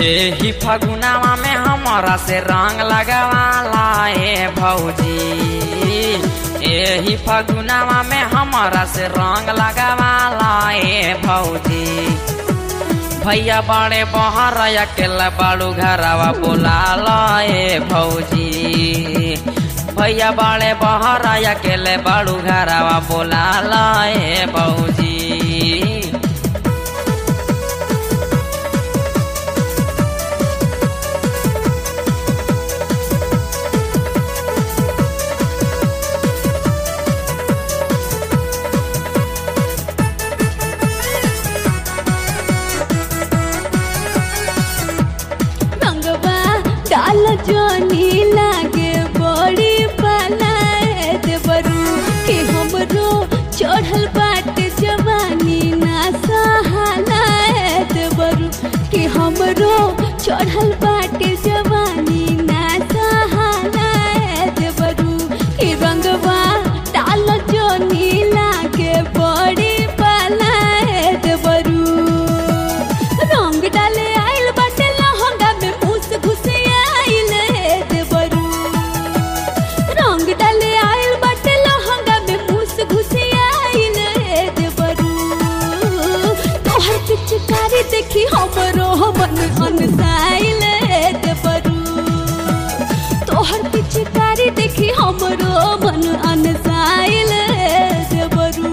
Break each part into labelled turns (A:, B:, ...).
A: एही फगुनावा में हमारा से रंग लगावाला ए भौजी। एही फगुनावा में हमारा से रंग लगावाला ए भौजी। भैया बड़े बहर अकेला बाड़ू घरवा बोलाला ए भौजी। भैया बड़े बहर अकेले बाड़ू घरवा बोलाला ए भौजी।
B: डाल जोनी लागे बड़ी पलाए देवरू कि हमरो चढ़ल बाटे जवानी ना सहालाए देवरू कि हमरो चढ़ल बाटे जवानी ना सहालाए देवरू कि रंगवा डाल जोनी लागे बड़ी पलाए देवरू। रंग डाले आइल बाटे लहंगा में मूस घुसे देखी हमरो मन अनसाइल देवरू। तोहर पिचकारी देखी हमरो मन अनसाइल देवरू।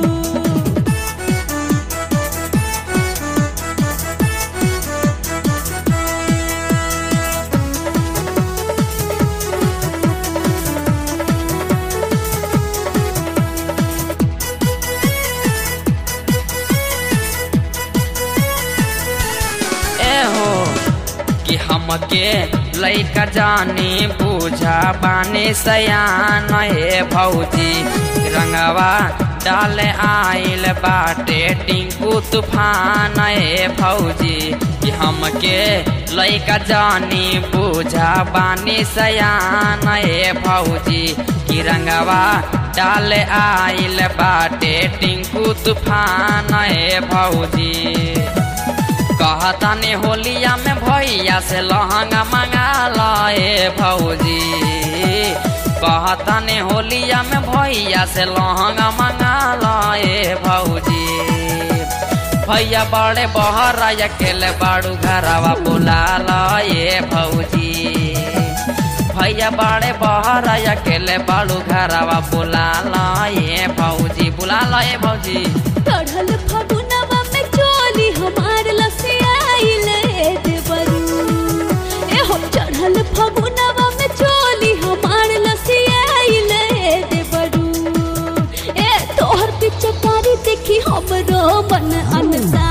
A: कि हमके लइका जानी बूझा बानी सयान ए भौजी। रंगवा डाले आइल बाटे टिंकू तूफान ए भौजी। कि हमके लइका जानी बूझा बानी सयान ए भौजी। कि रंगवा डाले आइल बाटे टिंकू तूफान ए भौजी। कहतानी होलिया में भैया से लहंगा मंगाला ए भौजी। कहतानी होलिया में भैया से लहंगा मंगाला ए भौजी। भैया बड़े बहर अकेले बाड़ू घरवा बोलाला ए भौजी। भैया बड़े बहर अकेले बाड़ू घरवा बोलाला ए भौजी। बुलाला ए भौजी।
B: चढ़ल फगुनवा में चोली हमार लसियाइल देवरू। एहो चढ़ल फगुनवा में चोली हमार लसियाइल देवरू। ए तोहर पिचकारी देखी हमरो मन अनसा